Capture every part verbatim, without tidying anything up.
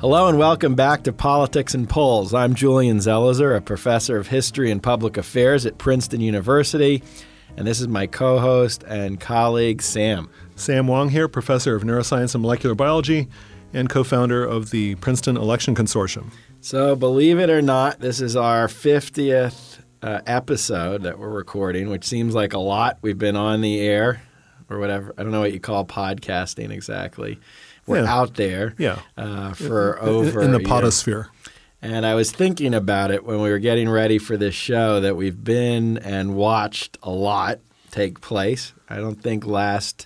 Hello and welcome back to Politics and Polls. I'm Julian Zelizer, a professor of history and public affairs at Princeton University, and this is my co-host and colleague, Sam. Sam Wong here, professor of neuroscience and molecular biology and co-founder of the Princeton Election Consortium. So believe it or not, this is our fiftieth uh, episode that we're recording, which seems like a lot. We've been on the air or whatever. I don't know what you call podcasting exactly. We're yeah. out there yeah. uh, for in, over in the a year. potosphere. And I was thinking about it when we were getting ready for this show that we've been and watched a lot take place. I don't think last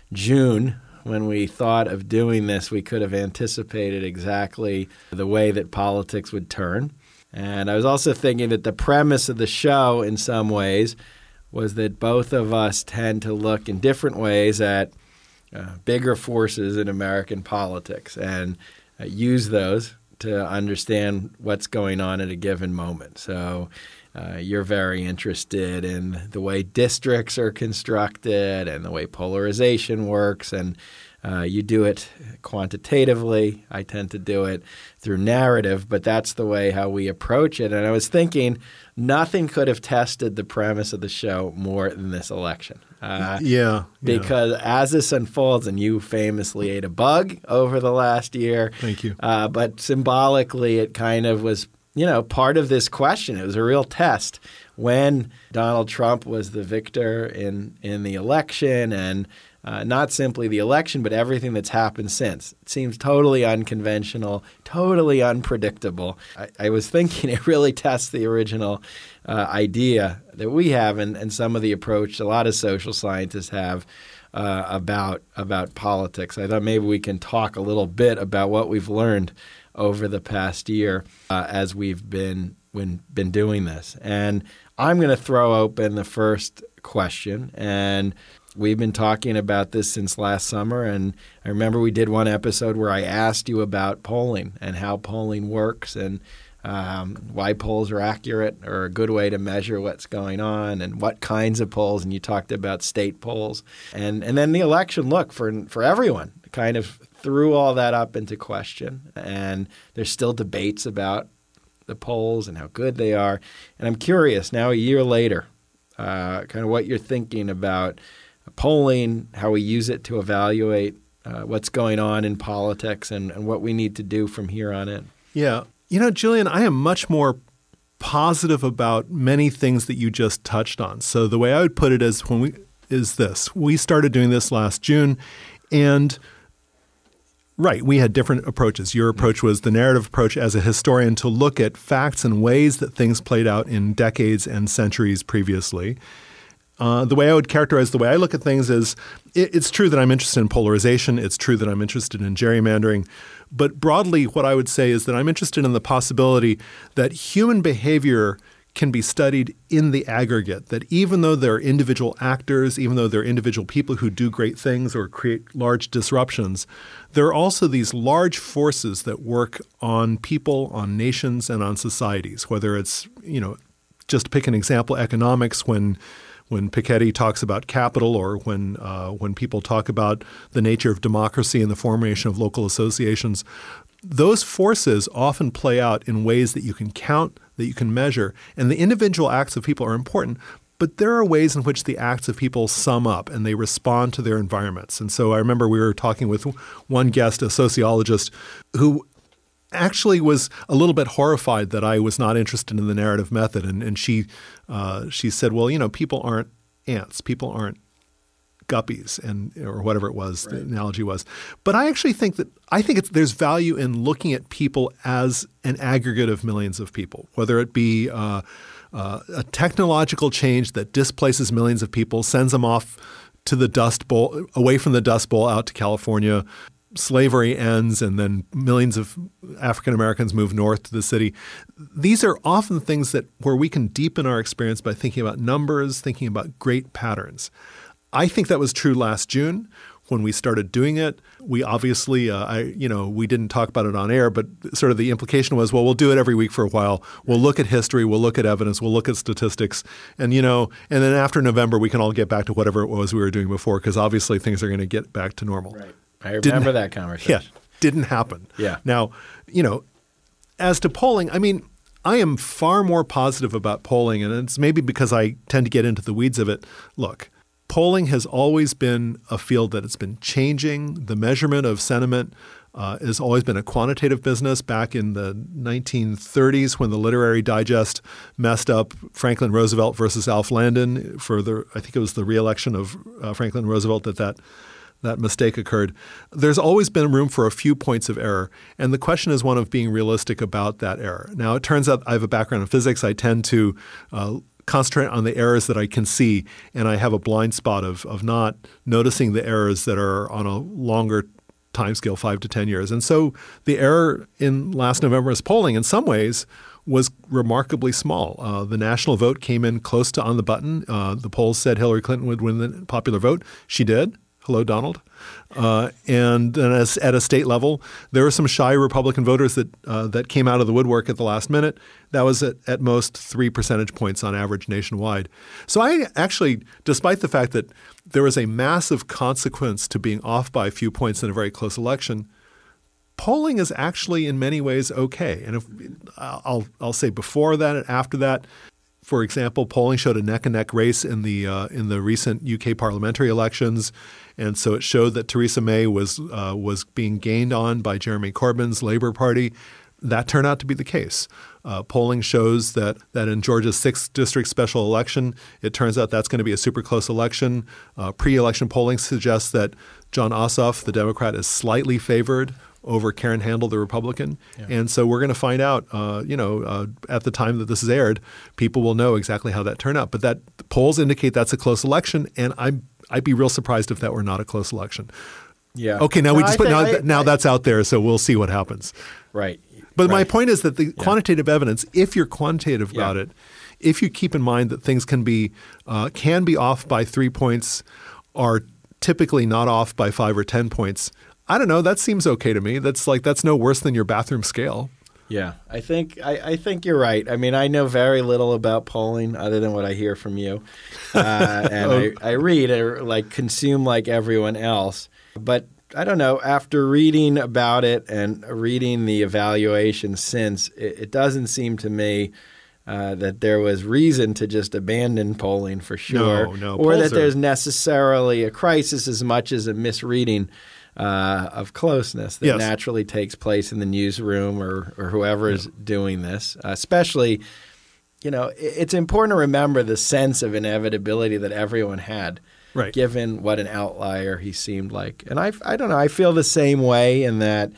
June when we thought of doing this, we could have anticipated exactly the way that politics would turn. And I was also thinking that the premise of the show in some ways was that both of us tend to look in different ways at uh, bigger forces in American politics and uh, use those to understand what's going on at a given moment. So uh, you're very interested in the way districts are constructed and the way polarization works, and uh, you do it quantitatively. I tend to do it through narrative, but that's the way how we approach it. And I was thinking nothing could have tested the premise of the show more than this election. Uh, yeah, Because yeah. as this unfolds, and you famously ate a bug over the last year. Thank you. Uh, but symbolically, it kind of was, you know, part of this question. It was a real test when Donald Trump was the victor in, in the election, and uh, not simply the election, but everything that's happened since. It seems totally unconventional, totally unpredictable. I, I was thinking it really tests the original uh, idea that we have and, and some of the approach a lot of social scientists have uh, about about politics. I thought maybe we can talk a little bit about what we've learned over the past year uh, as we've been when, been doing this. And I'm going to throw open the first question. And we've been talking about this since last summer. And I remember we did one episode where I asked you about polling and how polling works and um, why polls are accurate or a good way to measure what's going on and what kinds of polls. And you talked about state polls. And and then the election, look, for for everyone, kind of threw all that up into question. And there's still debates about the polls and how good they are. And I'm curious now, a year later, uh, kind of what you're thinking about polling, how we use it to evaluate uh, what's going on in politics and, and what we need to do from here on in. Yeah. You know, Julian, I am much more positive about many things that you just touched on. So the way I would put it is when we is this. We started doing this last June, and right, we had different approaches. Your approach was the narrative approach as a historian to look at facts and ways that things played out in decades and centuries previously. Uh, the way I would characterize the way I look at things is it, it's true that I'm interested in polarization. It's true that I'm interested in gerrymandering. But broadly, what I would say is that I'm interested in the possibility that human behavior can be studied in the aggregate, that even though there are individual actors, even though there are individual people who do great things or create large disruptions, there are also these large forces that work on people, on nations, and on societies, whether it's, you know, just to pick an example, economics, when When Piketty talks about capital, or when uh, when people talk about the nature of democracy and the formation of local associations, those forces often play out in ways that you can count, that you can measure, and the individual acts of people are important. But there are ways in which the acts of people sum up and they respond to their environments. And so I remember we were talking with one guest, a sociologist, who actually was a little bit horrified that I was not interested in the narrative method. And, and she uh, she said, well, you know, people aren't ants. People aren't guppies, and or whatever it was, right. The analogy was. But I actually think that I think it's, there's value in looking at people as an aggregate of millions of people, whether it be uh, uh, a technological change that displaces millions of people, sends them off to the Dust Bowl, away from the Dust Bowl out to California. Slavery ends, and then millions of African Americans move north to the city. These are often things that where we can deepen our experience by thinking about numbers, thinking about great patterns. I think that was true last June when we started doing it. We obviously, uh, I, you know, we didn't talk about it on air, but sort of the implication was, well, we'll do it every week for a while. We'll look at history, we'll look at evidence, we'll look at statistics, and you know, and then after November, we can all get back to whatever it was we were doing before, because obviously things are going to get back to normal. Right. I remember Didn't, that conversation. Yeah. didn't happen. Yeah. Now, you know, as to polling, I mean, I am far more positive about polling, and it's maybe because I tend to get into the weeds of it. Look, polling has always been a field that it's been changing. The measurement of sentiment uh, has always been a quantitative business. Back in the nineteen thirties, when the Literary Digest messed up Franklin Roosevelt versus Alf Landon for the, I think it was the reelection of uh, Franklin Roosevelt that that that mistake occurred. There's always been room for a few points of error. And the question is one of being realistic about that error. Now, it turns out I have a background in physics. I tend to uh, concentrate on the errors that I can see, and I have a blind spot of of not noticing the errors that are on a longer timescale, five to ten years. And so the error in last November's polling in some ways was remarkably small. Uh, the national vote came in close to on the button. Uh, the polls said Hillary Clinton would win the popular vote. She did. Hello, Donald. Uh, and then as, at a state level, there were some shy Republican voters that uh, that came out of the woodwork at the last minute. That was at, at most three percentage points on average nationwide. So I actually, despite the fact that there was a massive consequence to being off by a few points in a very close election, polling is actually in many ways okay. And if I'll I'll say before that and after that. For example, polling showed a neck-and-neck race in the uh, in the recent U K parliamentary elections, and so it showed that Theresa May was uh, was being gained on by Jeremy Corbyn's Labour Party. That turned out to be the case. Uh, polling shows that that in Georgia's sixth district special election, it turns out that's going to be a super close election. Uh, pre-election polling suggests that Jon Ossoff, the Democrat, is slightly favored over Karen Handel, the Republican. Yeah. And so we're going to find out, uh, you know, uh, at the time that this is aired, people will know exactly how that turned out. But that polls indicate that's a close election, and I'm, I'd be real surprised if that were not a close election. Yeah. Okay, now no, we just I put think, now, I, now I, that's out there, so we'll see what happens. Right. But right. my point is that the yeah. quantitative evidence, if you're quantitative yeah. about it, if you keep in mind that things can be uh, can be off by three points, are typically not off by five or ten points. I don't know. That seems okay to me. That's like that's no worse than your bathroom scale. Yeah, I think I, I think you're right. I mean, I know very little about polling other than what I hear from you, uh, and oh. I, I read or like consume like everyone else. But I don't know. After reading about it and reading the evaluation since, it, it doesn't seem to me uh, that there was reason to just abandon polling for sure, no, no, or that are... there's necessarily a crisis as much as a misreading. Uh, of closeness that yes. naturally takes place in the newsroom or, or whoever is yeah. doing this. Uh, especially, you know, it, it's important to remember the sense of inevitability that everyone had, right. given what an outlier he seemed like. And I, I don't know, I feel the same way in that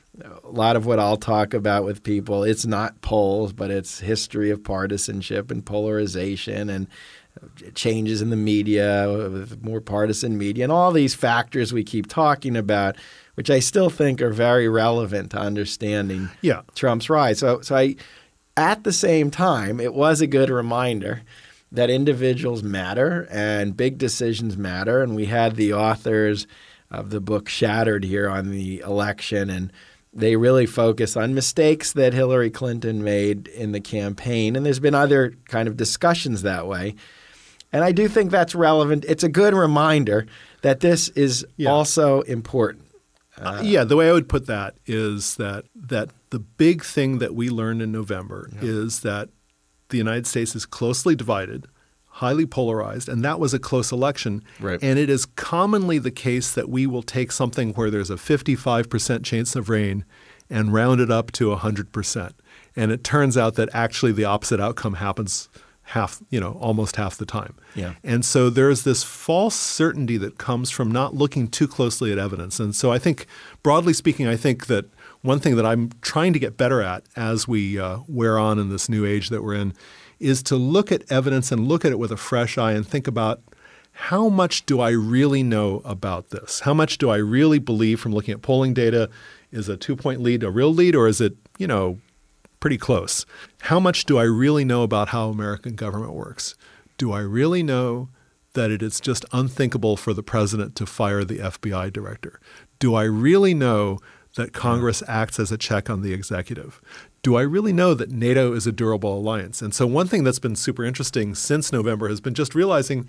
a lot of what I'll talk about with people, it's not polls, but it's history of partisanship and polarization and changes in the media, with more partisan media, and all these factors we keep talking about, which I still think are very relevant to understanding yeah. Trump's rise. So, so I, at the same time, it was a good reminder that individuals matter and big decisions matter. And we had the authors of the book Shattered here on the election, and they really focus on mistakes that Hillary Clinton made in the campaign. And there's been other kind of discussions that way. And I do think that's relevant. It's a good reminder that this is yeah. also important. Uh, uh, yeah, the way I would put that is that that the big thing that we learned in November yeah. is that the United States is closely divided, highly polarized, and that was a close election. Right. And it is commonly the case that we will take something where there's a fifty-five percent chance of rain and round it up to one hundred percent. And it turns out that actually the opposite outcome happens half, you know, almost half the time. Yeah. And so there's this false certainty that comes from not looking too closely at evidence. And so I think, broadly speaking, I think that one thing that I'm trying to get better at as we uh, wear on in this new age that we're in is to look at evidence and look at it with a fresh eye and think about how much do I really know about this? How much do I really believe from looking at polling data? Is a two-point lead a real lead, or is it, you know, pretty close? How much do I really know about how American government works? Do I really know that it is just unthinkable for the president to fire the F B I director? Do I really know that Congress acts as a check on the executive? Do I really know that NATO is a durable alliance? And so one thing that's been super interesting since November has been just realizing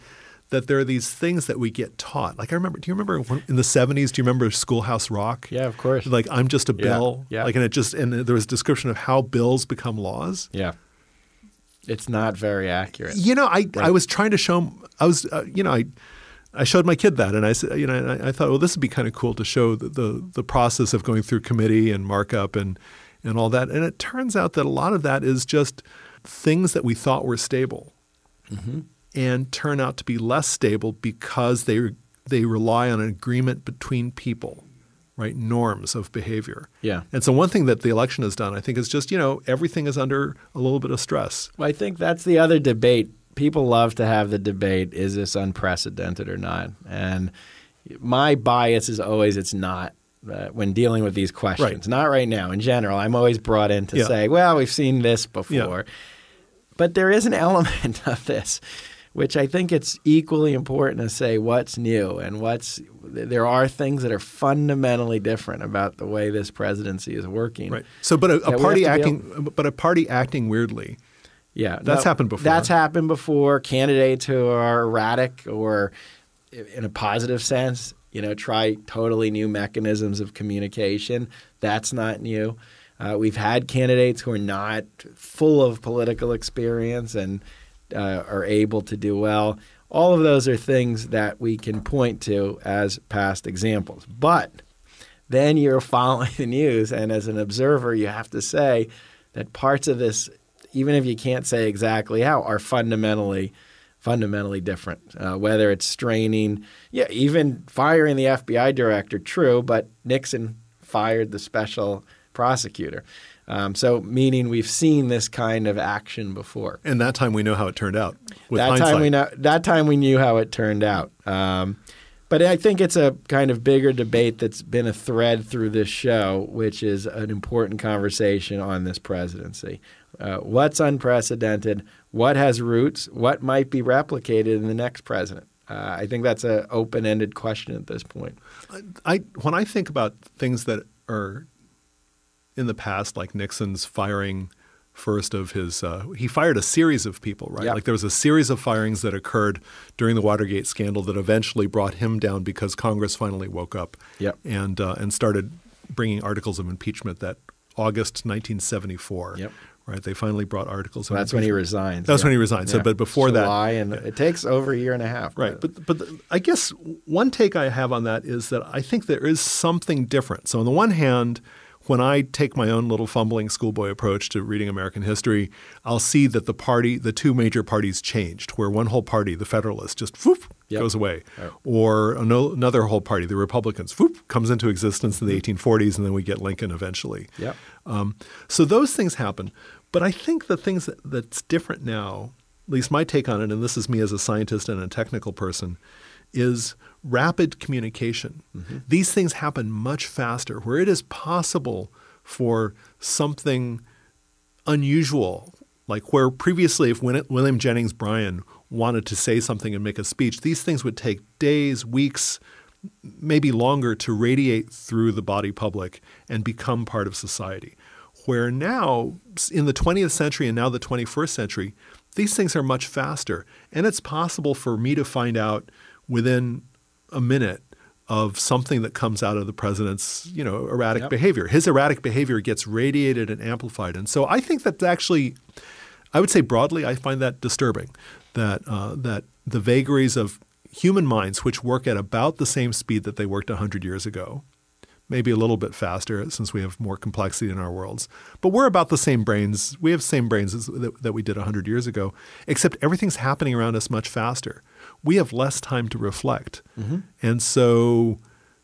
that there are these things that we get taught. Like I remember, do you remember when, in the seventies, do you remember Schoolhouse Rock? Yeah, of course. Like I'm just a bill. Yeah, yeah. Like, and it just, and there was a description of how bills become laws. Yeah. It's not very accurate. You know, I, Right. I was trying to show him, I was, uh, you know, I, I showed my kid that and I said, you know, and I, I thought, well, this would be kind of cool to show the, the, the process of going through committee and markup and, and all that. And it turns out that a lot of that is just things that we thought were stable. Mm-hmm. And turn out to be less stable because they they rely on an agreement between people, right? Norms of behavior. Yeah. And so one thing that the election has done, I think, is just, you know, everything is under a little bit of stress. Well, I think that's the other debate. People love to have the debate, is this unprecedented or not? And my bias is always it's not uh, when dealing with these questions. Right. Not right now. In general, I'm always brought in to Yeah. say, well, we've seen this before. Yeah. But there is an element of this which I think it's equally important to say what's new and what's – there are things that are fundamentally different about the way this presidency is working. Right. So, but a, a that we party have to be acting, able- but a party acting weirdly. Yeah. That's no, happened before. That's happened before. Candidates who are erratic or in a positive sense, you know, try totally new mechanisms of communication. That's not new. Uh, we've had candidates who are not full of political experience and uh, are able to do well. All of those are things that we can point to as past examples. But then you're following the news, and as an observer, you have to say that parts of this, even if you can't say exactly how, are fundamentally fundamentally different. Uh, whether it's straining, yeah, even firing the F B I director, true, but Nixon fired the special prosecutor. Um, so meaning we've seen this kind of action before. And that time we know how it turned out. With that hindsight. time we know. That time we knew how it turned out. Um, but I think it's a kind of bigger debate that's been a thread through this show, which is an important conversation on this presidency. Uh, what's unprecedented? What has roots? What might be replicated in the next president? Uh, I think that's an open-ended question at this point. I when I think about things that are in the past, like Nixon's firing first of his uh, – he fired a series of people, right? Yep. Like there was a series of firings that occurred during the Watergate scandal that eventually brought him down because Congress finally woke up Yep. and uh, and started bringing articles of impeachment that August nineteen seventy-four. Yep. Right? They finally brought articles of That's when impeachment. he resigned. That's yeah. when he resigned. So, Yeah. but before that – July, and it takes over a year and a half. Right. But but the, I guess one take I have on that is that I think there is something different. So on the one hand, when I take my own little fumbling schoolboy approach to reading American history, I'll see that the party, the two major parties changed, where one whole party, the Federalists, just whoop, Yep. goes away. Right. Or ano- another whole party, the Republicans, whoop, comes into existence in the eighteen forties, and then we get Lincoln eventually. Yep. Um, so those things happen. But I think the things that, that's different now, at least my take on it, and this is me as a scientist and a technical person, is rapid communication. Mm-hmm. These things happen much faster, where it is possible for something unusual, like where previously if William Jennings Bryan wanted to say something and make a speech, these things would take days, weeks, maybe longer to radiate through the body public and become part of society. Where now, in the twentieth century and now the twenty-first century, these things are much faster. And it's possible for me to find out within a minute of something that comes out of the president's, you know, erratic Yep. behavior. His erratic behavior gets radiated and amplified. And so I think that's actually, I would say broadly, I find that disturbing, that uh, that the vagaries of human minds, which work at about the same speed that they worked one hundred years ago, maybe a little bit faster since we have more complexity in our worlds. But we're about the same brains. We have the same brains as, that, that we did one hundred years ago, except everything's happening around us much faster. We have less time to reflect. Mm-hmm. And so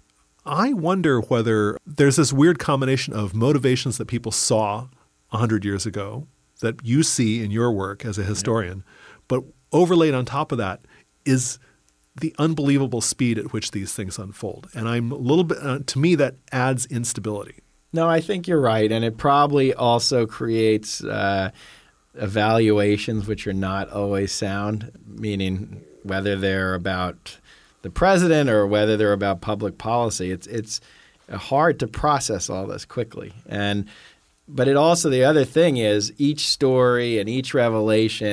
I wonder whether there's this weird combination of motivations that people saw one hundred years ago that you see in your work as a historian, yeah. but overlaid on top of that is the unbelievable speed at which these things unfold. And I'm a little bit, uh, to me, that adds instability. No, I think you're right. And it probably also creates uh, evaluations which are not always sound, meaning whether they're about the president or whether they're about public policy. It's it's hard to process all this quickly. And but it also, the other thing is each story and each revelation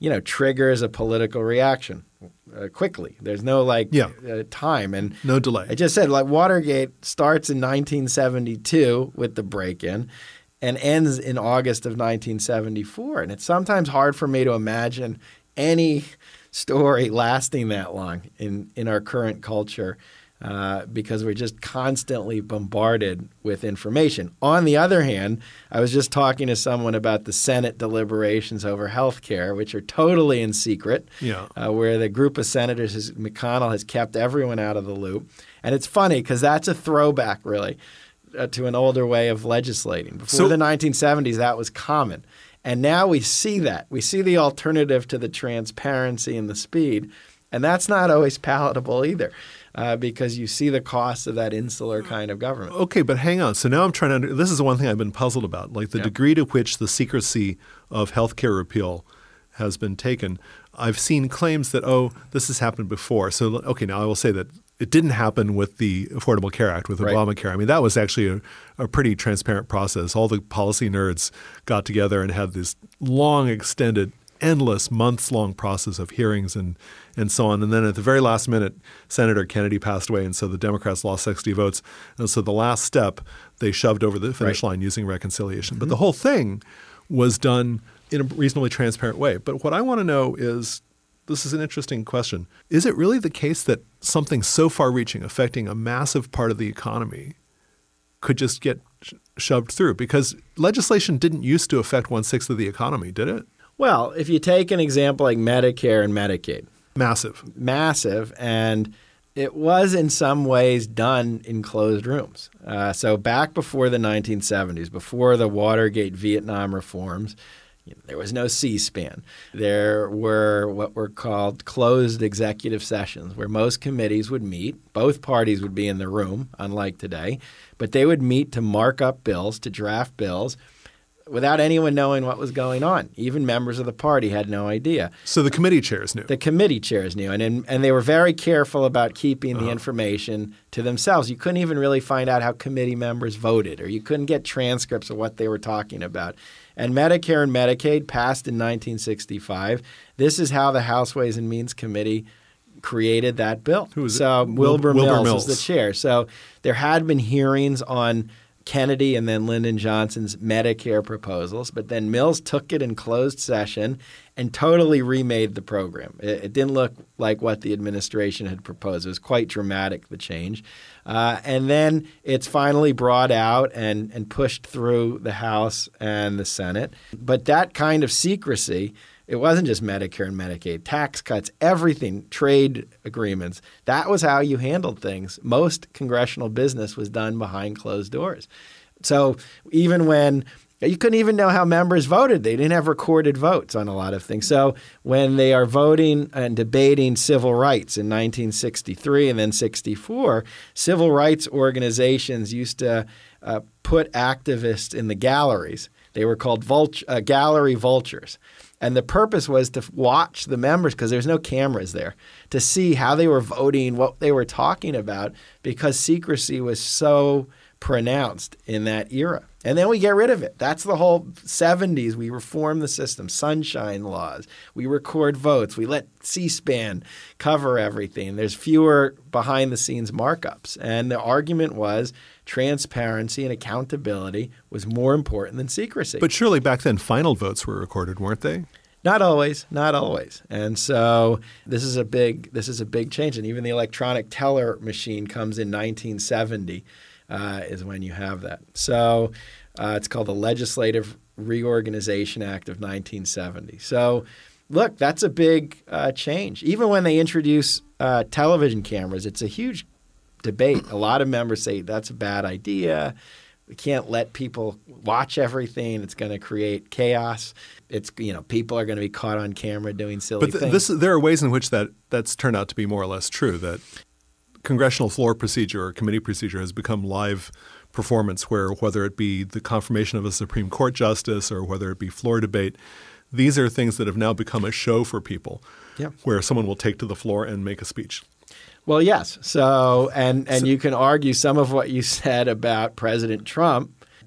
you know, triggers a political reaction uh, quickly. There's no like yeah. uh, time and no delay. I just said like Watergate starts in nineteen seventy-two with the break-in and ends in August of nineteen seventy-four. And it's sometimes hard for me to imagine any story lasting that long in, in our current culture uh, because we're just constantly bombarded with information. On the other hand, I was just talking to someone about the Senate deliberations over health care, which are totally in secret, yeah. uh, where the group of senators, has, McConnell, has kept everyone out of the loop. And it's funny because that's a throwback, really, uh, to an older way of legislating. Before So, the nineteen seventies, that was common. And now we see that. We see the alternative to the transparency and the speed. And that's not always palatable either uh, because you see the cost of that insular kind of government. Okay, but hang on. So now I'm trying to under, – this is the one thing I've been puzzled about, like the yeah. degree to which the secrecy of health care repeal has been taken. I've seen claims that, oh, this has happened before. So, okay, now I will say that it didn't happen with the Affordable Care Act, with right. Obamacare. I mean, that was actually a, a pretty transparent process. All the policy nerds got together and had this long, extended, endless, months-long process of hearings and, and so on. And then at the very last minute, Senator Kennedy passed away, and so the Democrats lost sixty votes. And so the last step, they shoved over the finish right. line using reconciliation. Mm-hmm. But the whole thing was done in a reasonably transparent way. But what I want to know is, this is an interesting question. Is it really the case that something so far-reaching, affecting a massive part of the economy, could just get sh- shoved through? Because legislation didn't used to affect one-sixth of the economy, did it? Well, if you take an example like Medicare and Medicaid. Massive. Massive. And it was in some ways done in closed rooms. Uh, so back before the nineteen seventies, before the Watergate Vietnam reforms, there was no C-SPAN. There were what were called closed executive sessions where most committees would meet. Both parties would be in the room, unlike today. But they would meet to mark up bills, to draft bills, without anyone knowing what was going on. Even members of the party had no idea. So the committee chairs knew. The committee chairs knew. And and, and they were very careful about keeping uh-huh. the information to themselves. You couldn't even really find out how committee members voted, or you couldn't get transcripts of what they were talking about. And Medicare and Medicaid passed in nineteen sixty-five. This is how the House Ways and Means Committee created that bill. Who was so it? Wilbur, Wilbur Mills, Mills was the chair. So there had been hearings on Kennedy and then Lyndon Johnson's Medicare proposals, but then Mills took it in closed session and totally remade the program. It, it didn't look like what the administration had proposed. It was quite dramatic, the change. Uh, and then it's finally brought out and, and pushed through the House and the Senate. But that kind of secrecy, it wasn't just Medicare and Medicaid, tax cuts, everything, trade agreements. That was how you handled things. Most congressional business was done behind closed doors. So even when you couldn't even know how members voted, they didn't have recorded votes on a lot of things. So when they are voting and debating civil rights in nineteen sixty-three and then sixty-four, civil rights organizations used to uh, put activists in the galleries. They were called vult- uh, gallery vultures. And the purpose was to watch the members, because there's no cameras there, to see how they were voting, what they were talking about, because secrecy was so pronounced in that era. And then we get rid of it. That's the whole seventies. We reform the system, sunshine laws. We record votes. We let C-SPAN cover everything. There's fewer behind-the-scenes markups. And the argument was transparency and accountability was more important than secrecy. But surely back then final votes were recorded, weren't they? Not always, not always. And so this is a big this is a big change. And even the electronic teller machine comes in nineteen seventy uh, is when you have that. So uh, it's called the Legislative Reorganization Act of nineteen seventy. So look, that's a big uh, change. Even when they introduce uh, television cameras, it's a huge debate. A lot of members say that's a bad idea. We can't let people watch everything. It's going to create chaos. It's, you know, people are going to be caught on camera doing silly but th- things. This, there are ways in which that that's turned out to be more or less true, that congressional floor procedure or committee procedure has become live performance where whether it be the confirmation of a Supreme Court justice or whether it be floor debate, these are things that have now become a show for people yeah. where someone will take to the floor and make a speech. Well, yes. So and, and So, you can argue some of what you said about President Trump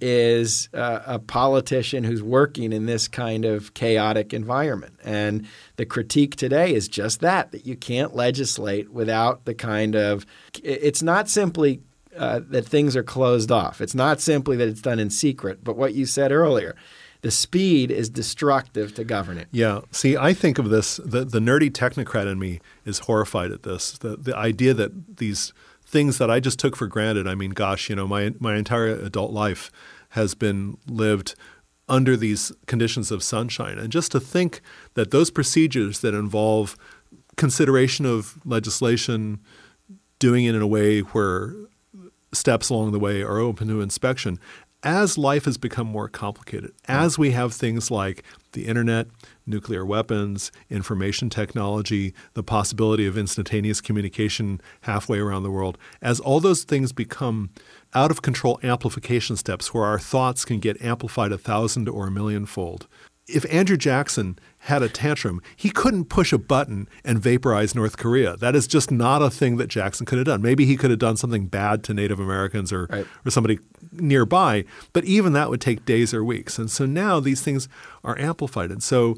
is uh, a politician who's working in this kind of chaotic environment. And the critique today is just that, that you can't legislate without the kind of – it's not simply uh, that things are closed off. It's not simply that it's done in secret. But what you said earlier, the speed is destructive to governance. Yeah. See, I think of this – the the nerdy technocrat in me is horrified at this. The, the idea that these things that I just took for granted – I mean, gosh, you know, my my entire adult life – has been lived under these conditions of sunshine. And just to think that those procedures that involve consideration of legislation, doing it in a way where steps along the way are open to inspection, as life has become more complicated, as we have things like the internet, nuclear weapons, information technology, the possibility of instantaneous communication halfway around the world, as all those things become out-of-control amplification steps where our thoughts can get amplified a thousand or a millionfold. If Andrew Jackson had a tantrum, he couldn't push a button and vaporize North Korea. That is just not a thing that Jackson could have done. Maybe he could have done something bad to Native Americans or, right. or somebody nearby, but even that would take days or weeks. And so now these things are amplified. And so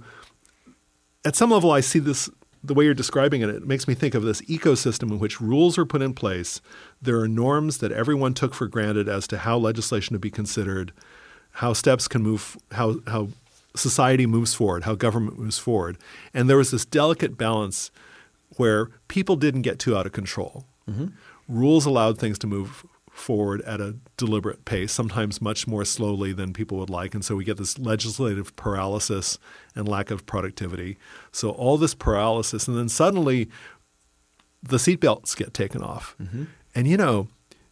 at some level, I see this – the way you're describing it, it makes me think of this ecosystem in which rules are put in place. There are norms that everyone took for granted as to how legislation to be considered, how steps can move, how how society moves forward, how government moves forward. And there was this delicate balance where people didn't get too out of control. Mm-hmm. Rules allowed things to move forward at a deliberate pace, sometimes much more slowly than people would like. And so we get this legislative paralysis and lack of productivity. So all this paralysis, and then suddenly the seatbelts get taken off. Mm-hmm. And, you know,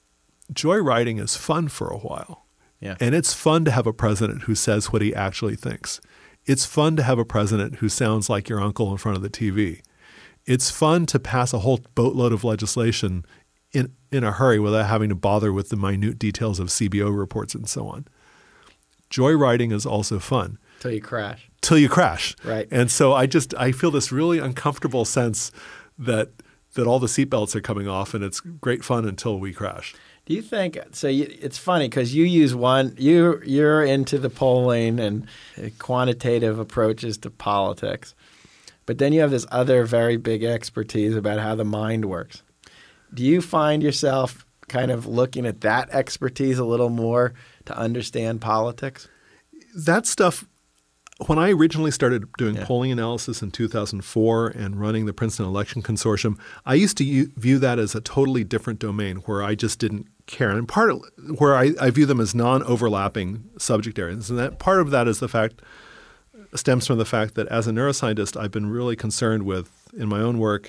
joyriding is fun for a while. Yeah. And it's fun to have a president who says what he actually thinks. It's fun to have a president who sounds like your uncle in front of the T V. It's fun to pass a whole boatload of legislation in in a hurry without having to bother with the minute details of C B O reports and so on. Joyriding is also fun. Till you crash. Till you crash. Right. And so I just I feel this really uncomfortable sense that that all the seatbelts are coming off and it's great fun until we crash. Do you think – so you, it's funny because you use one – you you're into the polling and quantitative approaches to politics, but then you have this other very big expertise about how the mind works. Do you find yourself kind of looking at that expertise a little more to understand politics? That stuff, when I originally started doing yeah. polling analysis in two thousand four and running the Princeton Election Consortium, I used to u- view that as a totally different domain where I just didn't care. And part of where I, I view them as non-overlapping subject areas. And that part of that is the fact stems from the fact that as a neuroscientist, I've been really concerned with, in my own work,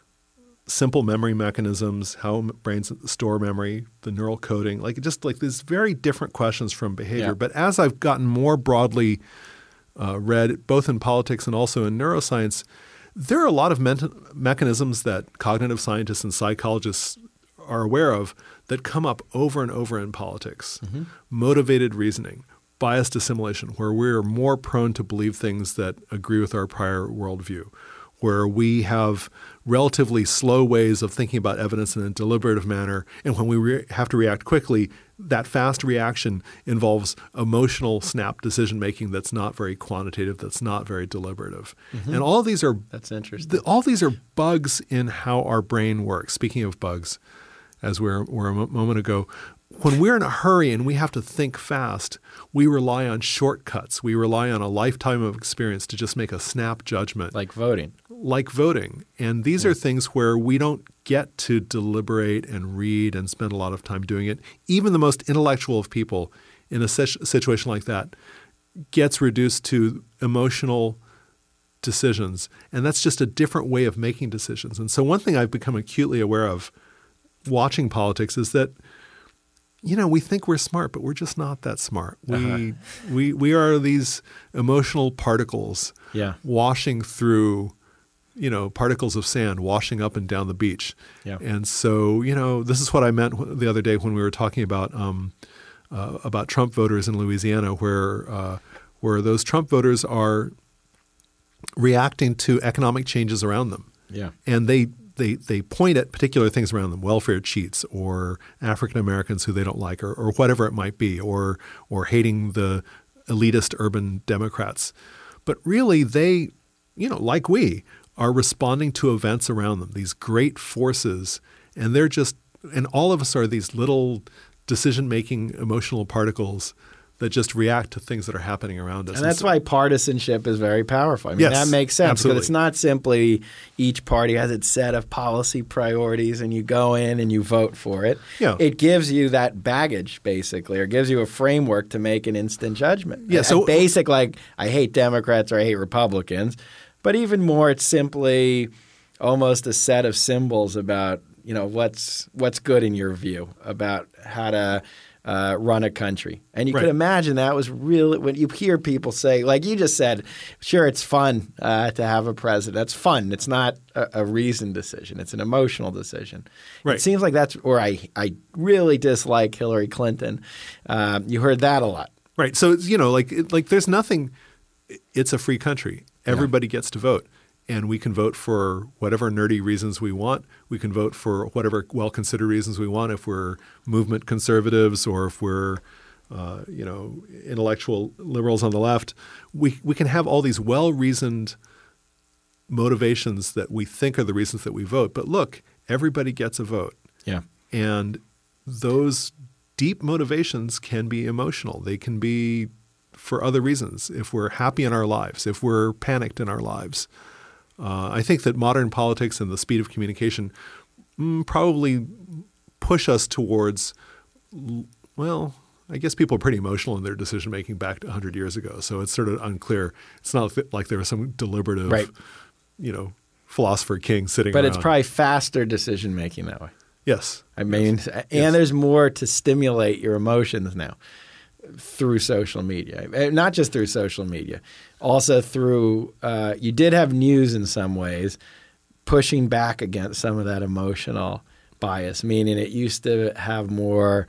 simple memory mechanisms, how brains store memory, the neural coding, like just like these very different questions from behavior. Yeah. But as I've gotten more broadly uh, read, both in politics and also in neuroscience, there are a lot of ment- mechanisms that cognitive scientists and psychologists are aware of that come up over and over in politics. Mm-hmm. Motivated reasoning, biased assimilation, where we're more prone to believe things that agree with our prior worldview, where we have relatively slow ways of thinking about evidence in a deliberative manner. And when we re- have to react quickly, that fast reaction involves emotional snap decision-making that's not very quantitative, that's not very deliberative. Mm-hmm. And all of these are that's interesting. The, all these are bugs in how our brain works. Speaking of bugs, as we were, were a moment ago, when we're in a hurry and we have to think fast, we rely on shortcuts. We rely on a lifetime of experience to just make a snap judgment. Like voting. Like voting. And these yeah. are things where we don't get to deliberate and read and spend a lot of time doing it. Even the most intellectual of people in a situation like that gets reduced to emotional decisions. And that's just a different way of making decisions. And so one thing I've become acutely aware of watching politics is that you know, we think we're smart, but we're just not that smart. We uh-huh. we we are these emotional particles yeah. washing through, you know, particles of sand washing up and down the beach. Yeah. And so, you know, this is what I meant the other day when we were talking about um, uh, about Trump voters in Louisiana, where uh, where those Trump voters are reacting to economic changes around them. Yeah. And they they they point at particular things around them, welfare cheats or African Americans who they don't like, or, or whatever it might be, or or hating the elitist urban Democrats. But really, they, you know, like we, are responding to events around them, these great forces, and they're just, and all of us are these little decision-making emotional particles that just react to things that are happening around us. And that's and so, why partisanship is very powerful. I mean, yes, that makes sense absolutely. because it's not simply each party has its set of policy priorities and you go in and you vote for it. Yeah. It gives you that baggage, basically, or gives you a framework to make an instant judgment. Yeah, A- so- a basic, like, I hate Democrats or I hate Republicans. But even more, it's simply almost a set of symbols about, you know, what's what's good in your view about how to uh, run a country. And you Right. could imagine that was really when you hear people say, like you just said, sure, it's fun uh, to have a president. That's fun. It's not a, a reasoned decision. It's an emotional decision. Right. It seems like that's or I, I really dislike Hillary Clinton. Um, you heard that a lot. Right. So, you know, like it- like there's nothing – it's a free country. Everybody gets to vote. And we can vote for whatever nerdy reasons we want. We can vote for whatever well-considered reasons we want if we're movement conservatives or if we're, uh, you know, intellectual liberals on the left. We we can have all these well-reasoned motivations that we think are the reasons that we vote. But look, everybody gets a vote. Yeah. And those deep motivations can be emotional. They can be for other reasons. If we're happy in our lives, if we're panicked in our lives. Uh, I think that modern politics and the speed of communication mm, probably push us towards, well, I guess people are pretty emotional in their decision making back to one hundred years ago. So it's sort of unclear. It's not like there was some deliberative, Right. you know, philosopher king sitting But around. it's probably faster decision making that way. Yes. I mean, Yes. and Yes. there's more to stimulate your emotions now through social media. Eh, Not just through social media, also through uh, – you did have news in some ways pushing back against some of that emotional bias, meaning it used to have more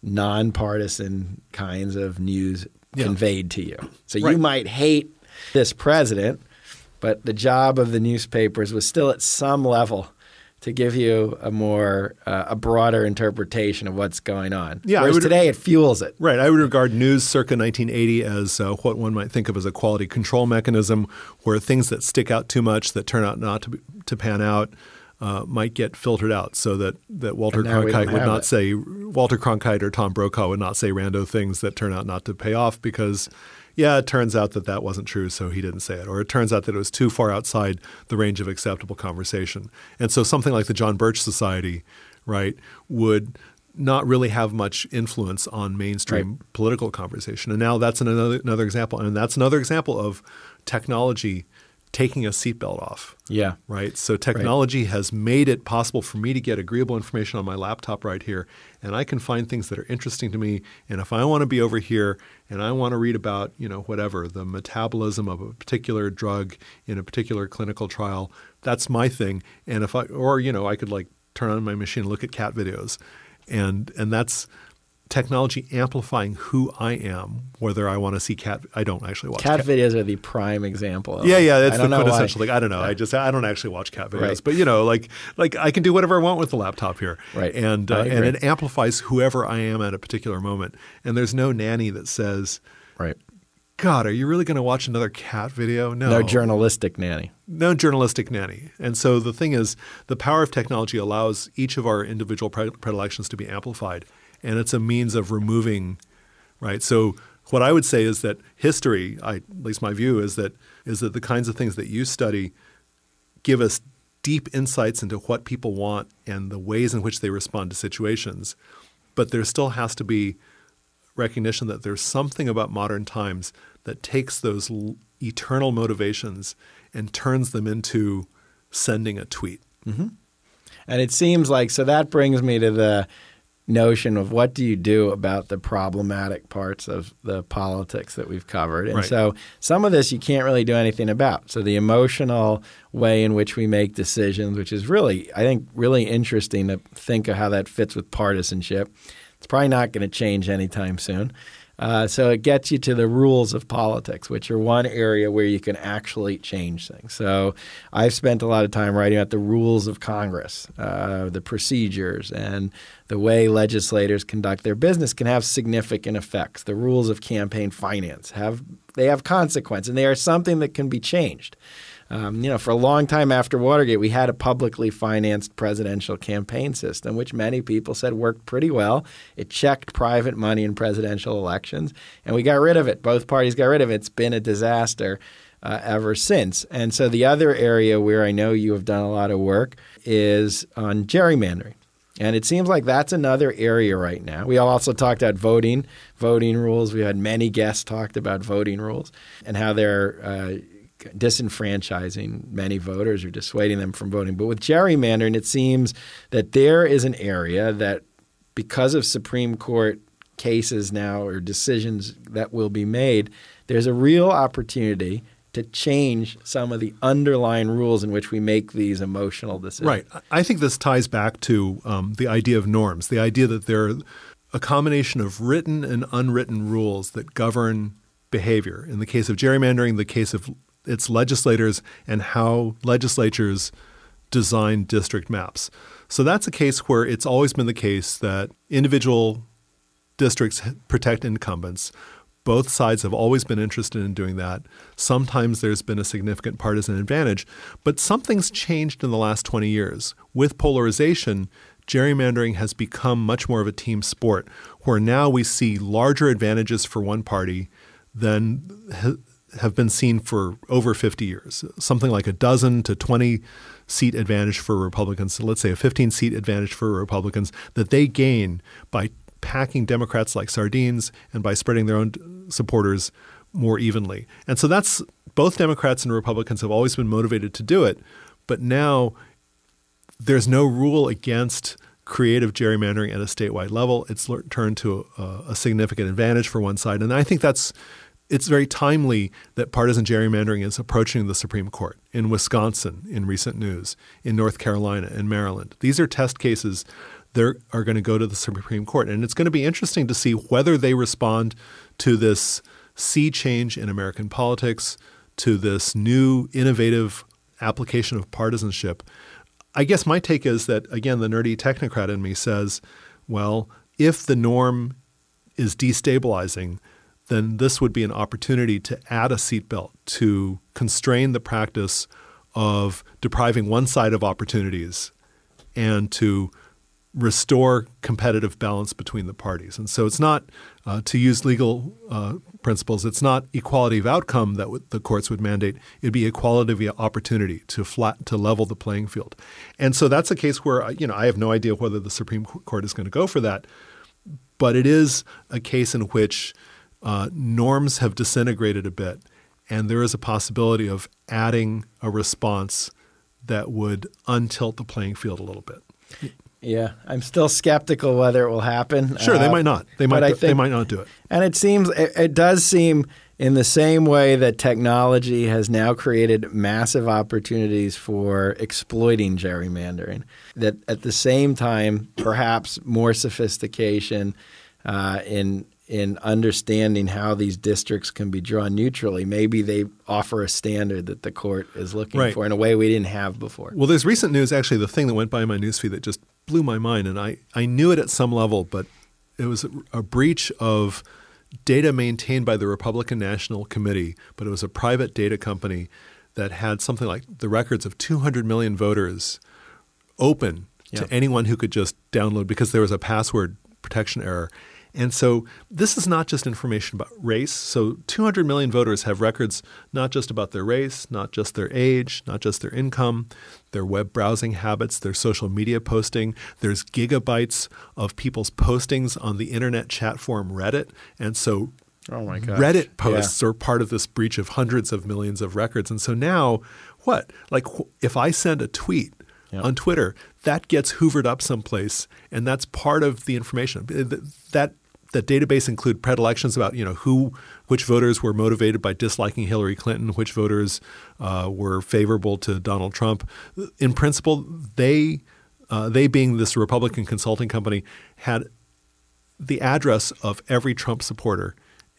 nonpartisan kinds of news Yeah. conveyed to you. So Right. you might hate this president, but the job of the newspapers was still at some level to give you a more uh, a broader interpretation of what's going on. Yeah, I Whereas would- today it fuels it. Right. I would regard news circa nineteen eighty as uh, what one might think of as a quality control mechanism where things that stick out too much that turn out not to, be, to pan out uh, might get filtered out so that, that Walter And now we don't Cronkite would have not it. say – Walter Cronkite or Tom Brokaw would not say rando things that turn out not to pay off because – yeah, it turns out that that wasn't true, so he didn't say it. Or it turns out that it was too far outside the range of acceptable conversation. And so something like the John Birch Society, right, would not really have much influence on mainstream Right. political conversation. And now that's another another example. And that's another example of technology taking a seatbelt off. Yeah. Right. So technology has made it possible for me to get agreeable information on my laptop right here. And I can find things that are interesting to me. And if I want to be over here and I want to read about, you know, whatever, the metabolism of a particular drug in a particular clinical trial, that's my thing. And if I, or, you know, I could like turn on my machine and look at cat videos. And, and that's technology amplifying who I am, whether I want to see cat. I don't actually watch Cat cat videos are the prime example of Yeah, it. yeah, that's I the don't know why. quintessential thing. I don't know. I just I don't actually watch cat videos, Right. but you know, like like I can do whatever I want with the laptop here, Right. And I uh, and agree. it amplifies whoever I am at a particular moment. And there's no nanny that says, Right. "God, are you really going to watch another cat video?" No, No journalistic nanny. no journalistic nanny. And so the thing is, the power of technology allows each of our individual pre- predilections to be amplified, and it's a means of removing. Right. So what I would say is that history, I, at least my view, is that is that the kinds of things that you study give us deep insights into what people want and the ways in which they respond to situations. But there still has to be recognition that there's something about modern times that takes those l- eternal motivations and turns them into sending a tweet. And it seems like – so that brings me to the – notion of what do you do about the problematic parts of the politics that we've covered. And Right. so some of this you can't really do anything about. So the emotional way in which we make decisions, which is really, I think, really interesting to think of how that fits with partisanship. It's probably not going to change anytime soon. Uh, so it gets you to the rules of politics, which are one area where you can actually change things. So I've spent a lot of time writing about the rules of Congress, uh, the procedures, and the way legislators conduct their business can have significant effects. The rules of campaign finance have they have consequence, and they are something that can be changed. Um, you know, for a long time after Watergate, we had a publicly financed presidential campaign system, which many people said worked pretty well. It checked private money in presidential elections, and we got rid of it. Both parties got rid of it. It's been a disaster uh, ever since. And so the other area where I know you have done a lot of work is on gerrymandering. And it seems like that's another area right now. We also talked about voting, voting rules. We had many guests talked about voting rules and how they're uh, disenfranchising many voters or dissuading them from voting. But with gerrymandering, it seems that there is an area that, because of Supreme Court cases now or decisions that will be made, there's a real opportunity to change some of the underlying rules in which we make these emotional decisions. Right. I think this ties back to um, the idea of norms, the idea that there are a combination of written and unwritten rules that govern behavior. In the case of gerrymandering, the case of its legislators and how legislatures design district maps. So that's a case where it's always been the case that individual districts protect incumbents. Both sides have always been interested in doing that. Sometimes there's been a significant partisan advantage, but something's changed in the last twenty years. With polarization, gerrymandering has become much more of a team sport, where now we see larger advantages for one party than ha- have been seen for over fifty years. Something like a dozen to twenty seat advantage for Republicans, so let's say a fifteen seat advantage for Republicans that they gain by packing Democrats like sardines and by spreading their own supporters more evenly. And so that's both Democrats and Republicans have always been motivated to do it. But now there's no rule against creative gerrymandering at a statewide level. It's turned to a, a significant advantage for one side. And I think that's it's very timely that partisan gerrymandering is approaching the Supreme Court in Wisconsin, in recent news, in North Carolina, in Maryland. These are test cases that are going to go to the Supreme Court. And it's going to be interesting to see whether they respond to this sea change in American politics, to this new innovative application of partisanship. I guess my take is that, again, the nerdy technocrat in me says, well, if the norm is destabilizing, then this would be an opportunity to add a seatbelt to constrain the practice of depriving one side of opportunities and to restore competitive balance between the parties. And so it's not, uh, to use legal uh, principles, it's not equality of outcome that w- the courts would mandate. It'd be equality of opportunity to flat to level the playing field. And so that's a case where, you know, I have no idea whether the Supreme Court is going to go for that, but it is a case in which uh, norms have disintegrated a bit, and there is a possibility of adding a response that would untilt the playing field a little bit. Yeah, I'm still skeptical whether it will happen. Sure, they uh, might not. They might. Do, think, they might not do it. And it seems it, it does seem in the same way that technology has now created massive opportunities for exploiting gerrymandering. That at the same time, perhaps more sophistication uh, in in understanding how these districts can be drawn neutrally. Maybe they offer a standard that the court is looking right. for in a way we didn't have before. Well, there's recent news, actually, the thing that went by my newsfeed that just blew my mind, and I, I knew it at some level, but it was a, a breach of data maintained by the Republican National Committee, but it was a private data company that had something like the records of two hundred million voters open yeah. to anyone who could just download because there was a password protection error. And so this is not just information about race. So two hundred million voters have records not just about their race, not just their age, not just their income, their web browsing habits, their social media posting. There's gigabytes of people's postings on the internet chat forum Reddit. And so oh my gosh. Reddit posts yeah. are part of this breach of hundreds of millions of records. And so now what? Like if I send a tweet yep. on Twitter, that gets hoovered up someplace, and that's part of the information. That That database include predilections about, you know, who, which voters were motivated by disliking Hillary Clinton, which voters uh, were favorable to Donald Trump. In principle, they, uh, they being this Republican consulting company, had the address of every Trump supporter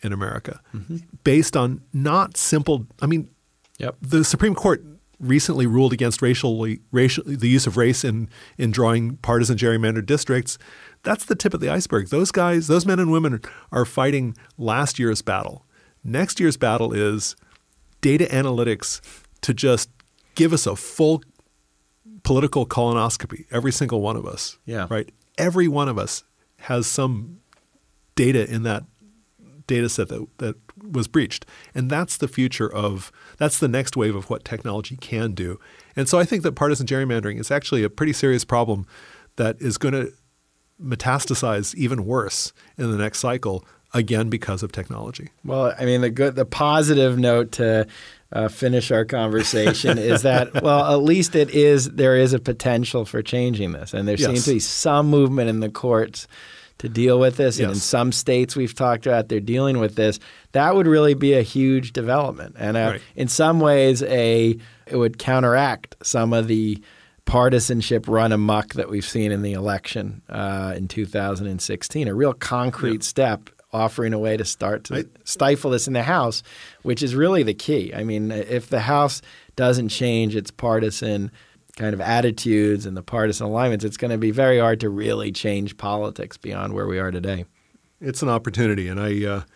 in America mm-hmm. based on not simple, I mean, yep. the Supreme Court recently ruled against racially, racially the use of race in, in drawing partisan gerrymandered districts. That's the tip of the iceberg. Those guys, those men and women are fighting last year's battle. Next year's battle is data analytics to just give us a full political colonoscopy, every single one of us. Yeah. Right? Every one of us has some data in that data set that, that was breached. And that's the future of, that's the next wave of what technology can do. And so I think that partisan gerrymandering is actually a pretty serious problem that is going to metastasize even worse in the next cycle, again, because of technology. Well, I mean, the good, the positive note to uh, finish our conversation is that, well, at least it is, there is a potential for changing this. And there Yes. seems to be some movement in the courts to deal with this. And Yes. in some states we've talked about, they're dealing with this. That would really be a huge development. And uh, Right. in some ways, a it would counteract some of the partisanship run amok that we've seen in the election uh, in two thousand sixteen, a real concrete Yeah. step offering a way to start to I, stifle this in the House, which is really the key. I mean, if the House doesn't change its partisan kind of attitudes and the partisan alignments, it's going to be very hard to really change politics beyond where we are today. It's an opportunity. And I, uh,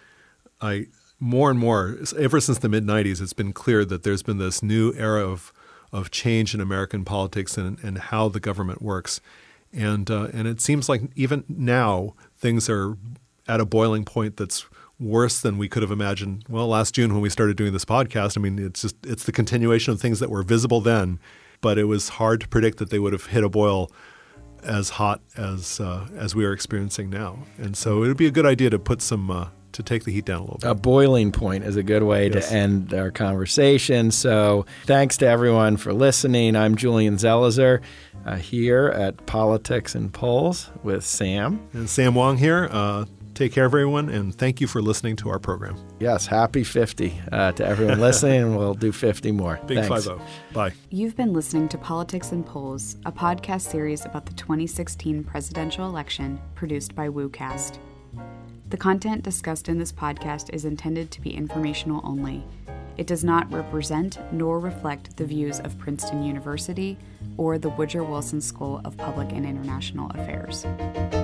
I more and more, ever since the mid nineties, it's been clear that there's been this new era of of change in American politics and, and how the government works. And uh, and it seems like even now things are at a boiling point that's worse than we could have imagined. Well, last June when we started doing this podcast, I mean, it's just it's the continuation of things that were visible then, but it was hard to predict that they would have hit a boil as hot as uh, as we are experiencing now. And so it would be a good idea to put some uh, to take the heat down a little bit. A boiling point is a good way Yes. to end our conversation. So thanks to everyone for listening. I'm Julian Zelizer uh, here at Politics and Polls with Sam. And Sam Wong here. Uh, take care of everyone, and thank you for listening to our program. Yes, happy fifty uh, to everyone listening, and we'll do fifty more. Big Thanks. five oh. Bye. You've been listening to Politics and Polls, a podcast series about the twenty sixteen presidential election produced by WooCast. The content discussed in this podcast is intended to be informational only. It does not represent nor reflect the views of Princeton University or the Woodrow Wilson School of Public and International Affairs.